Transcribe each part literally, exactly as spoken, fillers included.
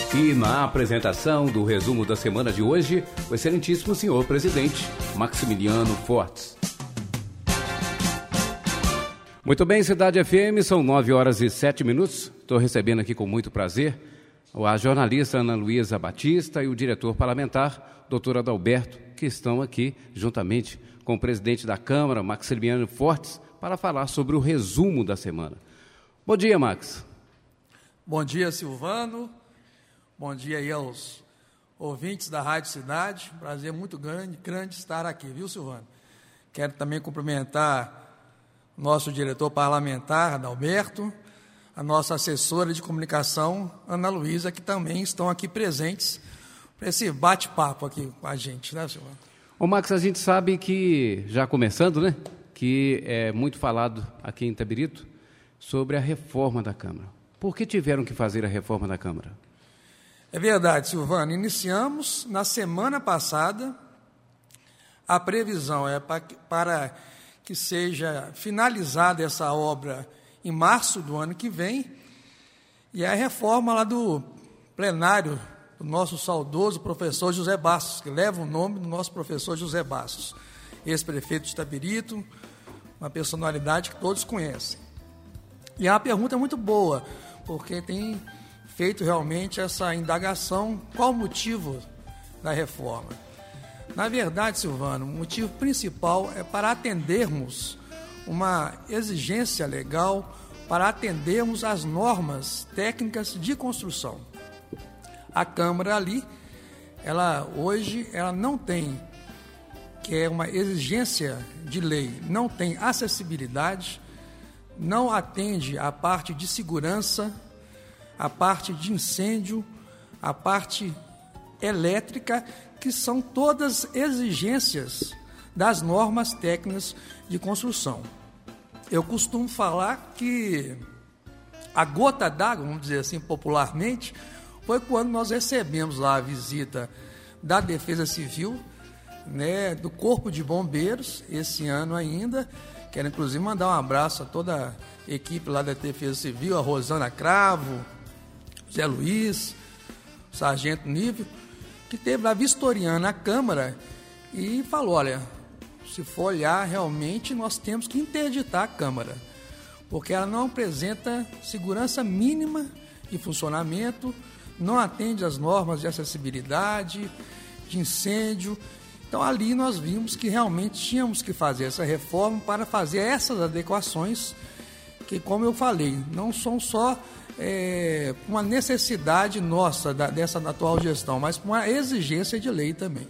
E na apresentação do resumo da semana de hoje, o excelentíssimo senhor presidente Maximiliano Fortes. Muito bem, Cidade F M, são nove horas e sete minutos. Estou recebendo aqui com muito prazer a jornalista Ana Luísa Batista e o diretor parlamentar, doutor Adalberto, que estão aqui juntamente com o presidente da Câmara, Maximiliano Fortes, para falar sobre o resumo da semana. Bom dia, Max. Bom dia, Silvano. Bom dia aí aos ouvintes da Rádio Cidade. Prazer muito grande, grande estar aqui, viu, Silvano? Quero também cumprimentar nosso diretor parlamentar, Adalberto, a nossa assessora de comunicação, Ana Luísa, que também estão aqui presentes para esse bate-papo aqui com a gente, né, Silvano? Ô, Max, a gente sabe que, já começando, né, que é muito falado aqui em Itabirito sobre a reforma da Câmara. Por que tiveram que fazer a reforma da Câmara? É verdade, Silvano. Iniciamos na semana passada. A previsão é para, para que seja finalizada essa obra em março do ano que vem. E a reforma lá do plenário do nosso saudoso professor José Bastos, que leva o nome do nosso professor José Bastos, ex-prefeito de Itabirito, uma personalidade que todos conhecem. E a pergunta é muito boa, porque tem feito realmente essa indagação, qual o motivo da reforma. Na verdade, Silvano, o motivo principal é para atendermos uma exigência legal, para atendermos às normas técnicas de construção. A Câmara ali, ela hoje, ela não tem, que é uma exigência de lei, não tem acessibilidade, não atende à parte de segurança, a parte de incêndio, a parte elétrica, que são todas exigências das normas técnicas de construção. Eu costumo falar que a gota d'água, vamos dizer assim popularmente, foi quando nós recebemos lá a visita da Defesa Civil, né, do Corpo de Bombeiros, esse ano ainda. Quero inclusive mandar um abraço a toda a equipe lá da Defesa Civil, a Rosana Cravo, Zé Luiz, o Sargento Nível, que teve lá vistoriando a Câmara e falou, olha, se for olhar, realmente nós temos que interditar a Câmara, porque ela não apresenta segurança mínima de funcionamento, não atende às normas de acessibilidade, de incêndio. Então ali nós vimos que realmente tínhamos que fazer essa reforma para fazer essas adequações, que, como eu falei, não são só É, uma necessidade nossa da, dessa atual gestão, mas uma exigência de lei também.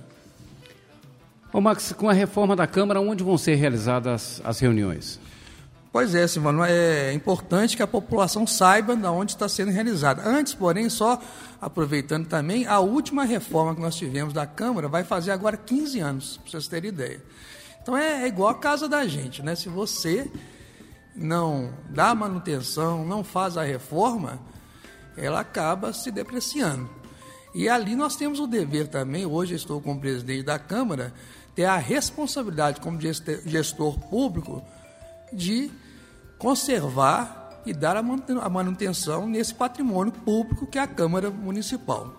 Ô Max, com a reforma da Câmara, onde vão ser realizadas as reuniões? Pois é, Silvano, é importante que a população saiba de onde está sendo realizada. Antes, porém, só aproveitando também, a última reforma que nós tivemos da Câmara vai fazer agora quinze anos, para vocês terem ideia. Então é, é igual a casa da gente, né? Se você não dá manutenção, não faz a reforma, ela acaba se depreciando. E ali nós temos o dever também, hoje estou como presidente da Câmara, ter a responsabilidade como gestor público de conservar e dar a manutenção nesse patrimônio público que é a Câmara Municipal.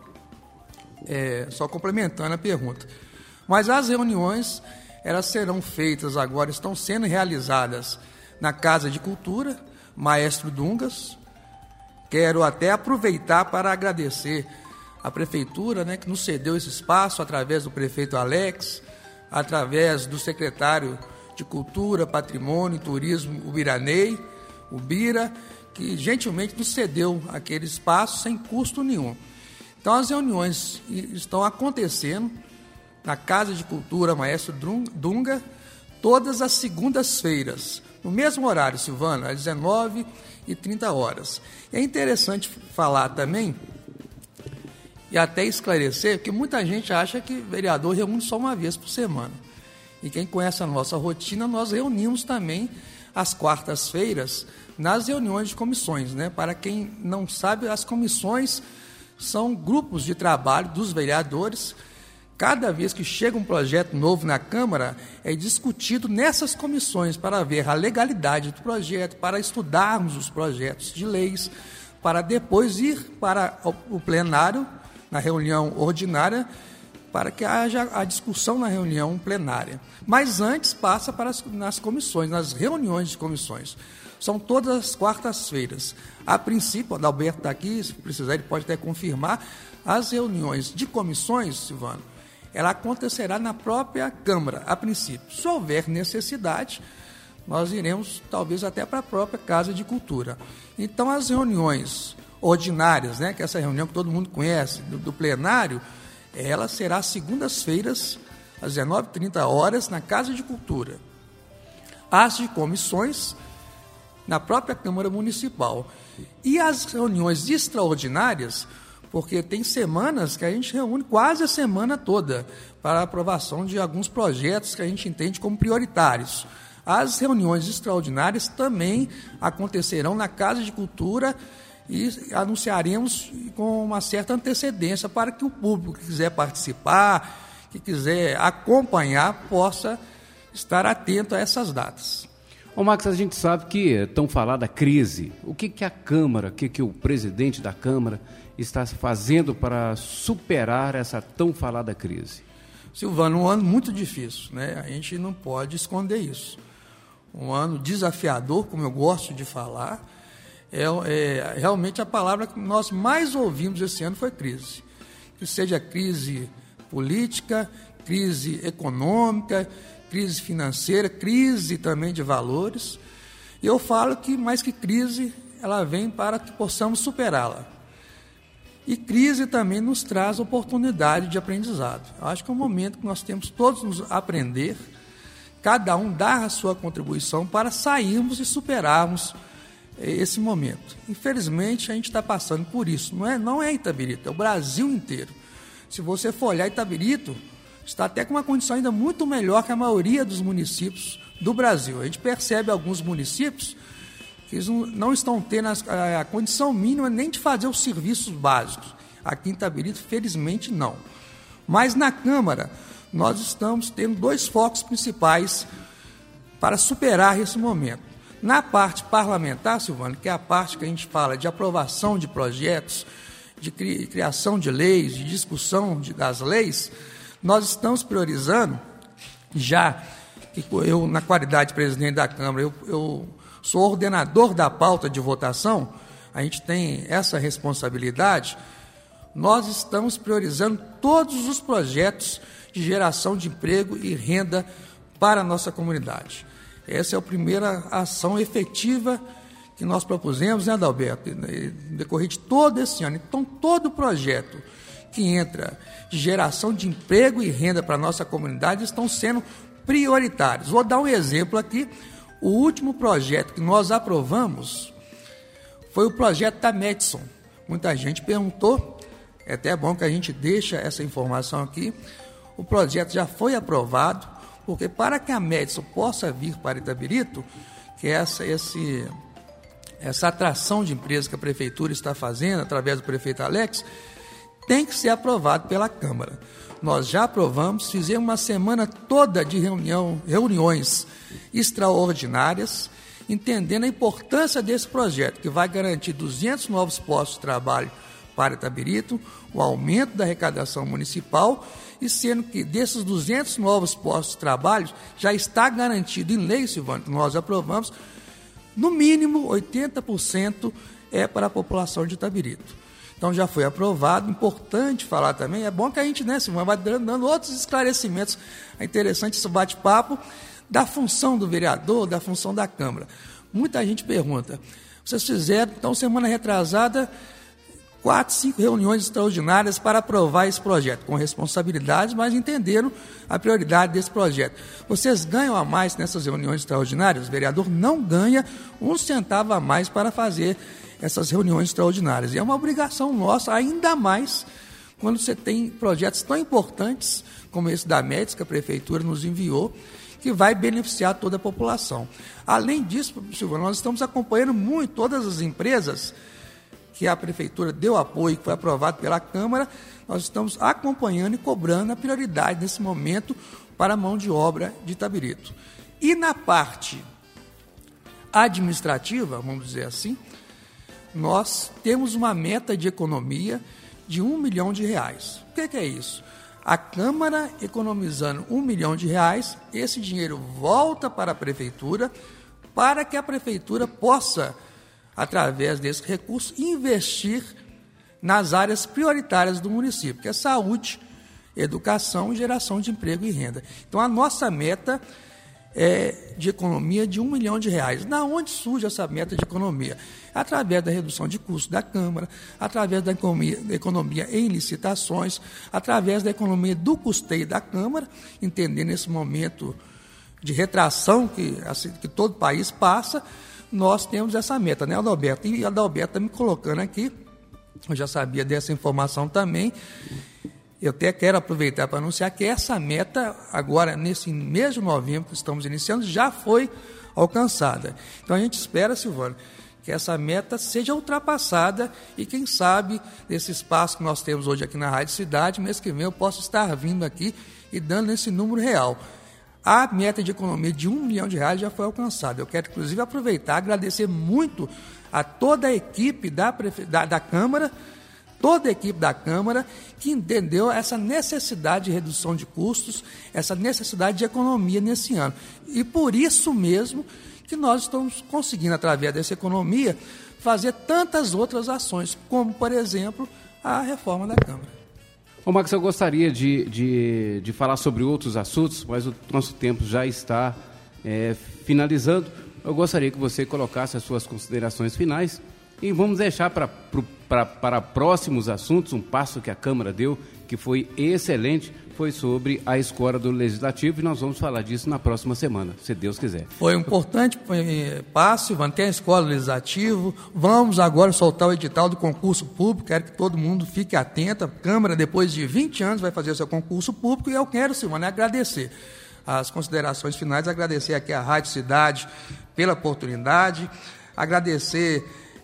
É, só complementando a pergunta. Mas as reuniões, elas serão feitas agora, estão sendo realizadas na Casa de Cultura, Maestro Dungas. Quero até aproveitar para agradecer a Prefeitura, né, que nos cedeu esse espaço, através do prefeito Alex, através do secretário de Cultura, Patrimônio e Turismo, o Biranei, o Bira, que gentilmente nos cedeu aquele espaço sem custo nenhum. Então as reuniões estão acontecendo na Casa de Cultura, Maestro Dunga, todas as segundas-feiras, no mesmo horário, Silvano, às dezenove e trinta horas. É interessante falar também e até esclarecer que muita gente acha que vereador reúne só uma vez por semana. E quem conhece a nossa rotina, nós reunimos também às quartas-feiras nas reuniões de comissões, né? Para quem não sabe, as comissões são grupos de trabalho dos vereadores. Cada vez que chega um projeto novo na Câmara, é discutido nessas comissões para ver a legalidade do projeto, para estudarmos os projetos de leis, para depois ir para o plenário, na reunião ordinária, para que haja a discussão na reunião plenária. Mas antes passa para as, nas comissões, nas reuniões de comissões. São todas as quartas-feiras. A princípio, o Adalberto está aqui, se precisar ele pode até confirmar, as reuniões de comissões, Silvano, ela acontecerá na própria Câmara, a princípio. Se houver necessidade, nós iremos talvez até para a própria Casa de Cultura. Então, as reuniões ordinárias, né, que é essa reunião que todo mundo conhece, do, do plenário, ela será segundas-feiras, às dezenove e trinta horas, na Casa de Cultura. As de comissões, na própria Câmara Municipal. E as reuniões extraordinárias, porque tem semanas que a gente reúne quase a semana toda para a aprovação de alguns projetos que a gente entende como prioritários. As reuniões extraordinárias também acontecerão na Casa de Cultura e anunciaremos com uma certa antecedência para que o público que quiser participar, que quiser acompanhar, possa estar atento a essas datas. Ô Max, a gente sabe que é tão falada crise. O que, que a Câmara, o que, que o presidente da Câmara está fazendo para superar essa tão falada crise? Silvano, um ano muito difícil, né? A gente não pode esconder isso. Um ano desafiador, como eu gosto de falar. É, é, realmente a palavra que nós mais ouvimos esse ano foi crise. Que seja crise política, crise econômica, crise financeira, crise também de valores. E eu falo que, mais que crise, ela vem para que possamos superá-la. E crise também nos traz oportunidade de aprendizado. Eu acho que é um momento que nós temos todos nos aprender, cada um dar a sua contribuição para sairmos e superarmos esse momento. Infelizmente, a gente está passando por isso. Não é, não é Itabirito, é o Brasil inteiro. Se você for olhar, Itabirito está até com uma condição ainda muito melhor que a maioria dos municípios do Brasil. A gente percebe alguns municípios que eles não estão tendo a, a condição mínima nem de fazer os serviços básicos. Aqui em Itabirito, felizmente, não. Mas na Câmara, nós estamos tendo dois focos principais para superar esse momento. Na parte parlamentar, Silvano, que é a parte que a gente fala de aprovação de projetos, de cri- criação de leis, de discussão de, das leis, nós estamos priorizando, já que eu, na qualidade de presidente da Câmara, eu, eu sou ordenador da pauta de votação, a gente tem essa responsabilidade, nós estamos priorizando todos os projetos de geração de emprego e renda para a nossa comunidade. Essa é a primeira ação efetiva que nós propusemos, né, Adalberto, no decorrer de todo esse ano. Então, todo projeto que entra de geração de emprego e renda para a nossa comunidade estão sendo prioritários. Vou dar um exemplo aqui. O último projeto que nós aprovamos foi o projeto da Medson. Muita gente perguntou, é até bom que a gente deixe essa informação aqui. O projeto já foi aprovado, porque para que a Medson possa vir para Itabirito, que é essa, esse, essa atração de empresas que a Prefeitura está fazendo, através do prefeito Alex, tem que ser aprovado pela Câmara. Nós já aprovamos, fizemos uma semana toda de reunião, reuniões extraordinárias, entendendo a importância desse projeto, que vai garantir duzentos novos postos de trabalho para Itabirito, o aumento da arrecadação municipal, e sendo que desses duzentos novos postos de trabalho já está garantido em lei, Silvano, que nós aprovamos, no mínimo oitenta por cento é para a população de Itabirito. Então já foi aprovado, importante falar também, é bom que a gente, né, Silvano, vai dando outros esclarecimentos, é interessante esse bate-papo da função do vereador, da função da Câmara. Muita gente pergunta, vocês fizeram, então, semana retrasada, quatro, cinco reuniões extraordinárias para aprovar esse projeto, com responsabilidades, mas entenderam a prioridade desse projeto. Vocês ganham a mais nessas reuniões extraordinárias? O vereador não ganha um centavo a mais para fazer essas reuniões extraordinárias. E é uma obrigação nossa, ainda mais quando você tem projetos tão importantes como esse da Médica, que a Prefeitura nos enviou, que vai beneficiar toda a população. Além disso, Silvano, nós estamos acompanhando muito todas as empresas que a Prefeitura deu apoio, que foi aprovado pela Câmara, nós estamos acompanhando e cobrando a prioridade nesse momento para a mão de obra de Itabirito. E na parte administrativa, vamos dizer assim, nós temos uma meta de economia de um milhão de reais. O que, que é isso? A Câmara economizando um milhão de reais, esse dinheiro volta para a Prefeitura, para que a Prefeitura possa, através desse recurso, investir nas áreas prioritárias do município, que é saúde, educação, geração de emprego e renda. Então, a nossa meta é de economia de um milhão de reais. Da onde surge essa meta de economia? Através da redução de custos da Câmara, através da economia, da economia em licitações, através da economia do custeio da Câmara, entendendo esse momento de retração que, assim, que todo país passa, nós temos essa meta, né, Adalberto? E a Adalberto está me colocando aqui, eu já sabia dessa informação também. Eu até quero aproveitar para anunciar que essa meta, agora, nesse mês de novembro que estamos iniciando, já foi alcançada. Então, a gente espera, Silvano, que essa meta seja ultrapassada e, quem sabe, desse espaço que nós temos hoje aqui na Rádio Cidade, mês que vem eu posso estar vindo aqui e dando esse número real. A meta de economia de um milhão de reais já foi alcançada. Eu quero, inclusive, aproveitar e agradecer muito a toda a equipe da, prefe... da, da Câmara, toda a equipe da Câmara que entendeu essa necessidade de redução de custos, essa necessidade de economia nesse ano. E por isso mesmo que nós estamos conseguindo, através dessa economia, fazer tantas outras ações, como, por exemplo, a reforma da Câmara. Ô, Max, eu gostaria de, de, de falar sobre outros assuntos, mas o nosso tempo já está é, finalizando. Eu gostaria que você colocasse as suas considerações finais e vamos deixar para, para, para próximos assuntos um passo que a Câmara deu, que foi excelente, foi sobre a escola do Legislativo, e nós vamos falar disso na próxima semana, se Deus quiser. Foi um importante passo, manter a escola do Legislativo. Vamos agora soltar o edital do concurso público, quero que todo mundo fique atento. A Câmara, depois de vinte anos, vai fazer o seu concurso público, e eu quero, Silvana, agradecer as considerações finais, agradecer aqui à Rádio Cidade pela oportunidade, agradecer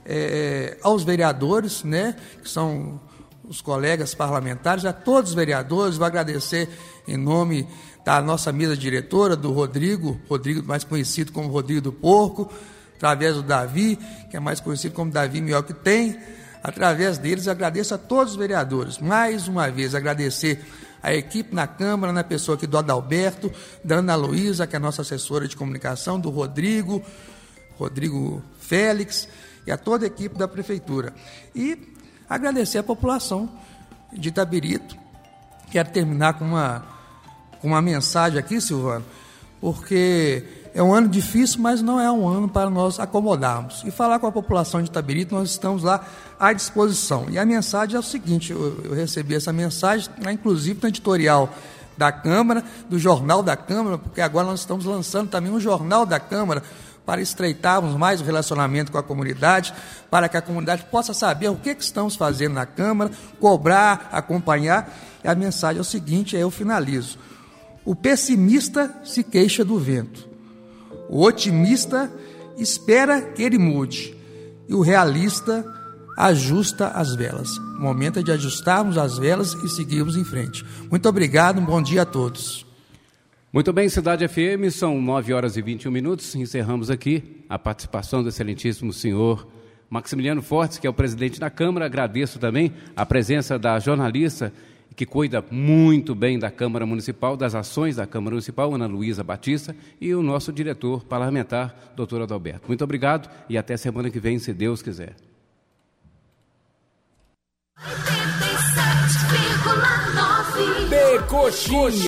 é, aos vereadores, né, que são os colegas parlamentares, a todos os vereadores. Vou agradecer em nome da nossa mesa diretora, do Rodrigo, Rodrigo mais conhecido como Rodrigo do Porco, através do Davi, que é mais conhecido como Davi Melhor que Tem. Através deles, agradeço a todos os vereadores. Mais uma vez, agradecer a equipe na Câmara, na pessoa aqui do Adalberto, da Ana Luísa, que é a nossa assessora de comunicação, do Rodrigo, Rodrigo Félix, e a toda a equipe da Prefeitura. E agradecer a população de Itabirito. Quero terminar com uma, com uma mensagem aqui, Silvano, porque é um ano difícil, mas não é um ano para nós acomodarmos. E falar com a população de Itabirito, nós estamos lá à disposição. E a mensagem é o seguinte, eu, eu recebi essa mensagem, inclusive no editorial da Câmara, do Jornal da Câmara, porque agora nós estamos lançando também um Jornal da Câmara, para estreitarmos mais o relacionamento com a comunidade, para que a comunidade possa saber o que, que estamos fazendo na Câmara, cobrar, acompanhar. E a mensagem é o seguinte, aí eu finalizo. O pessimista se queixa do vento, o otimista espera que ele mude, e o realista ajusta as velas. O momento é de ajustarmos as velas e seguirmos em frente. Muito obrigado, um bom dia a todos. Muito bem, Cidade F M, são nove horas e vinte e um minutos, encerramos aqui a participação do excelentíssimo senhor Maximiliano Fortes, que é o presidente da Câmara. Agradeço também a presença da jornalista, que cuida muito bem da Câmara Municipal, das ações da Câmara Municipal, Ana Luísa Batista, e o nosso diretor parlamentar, doutor Adalberto. Muito obrigado e até semana que vem, se Deus quiser. De Coxinha.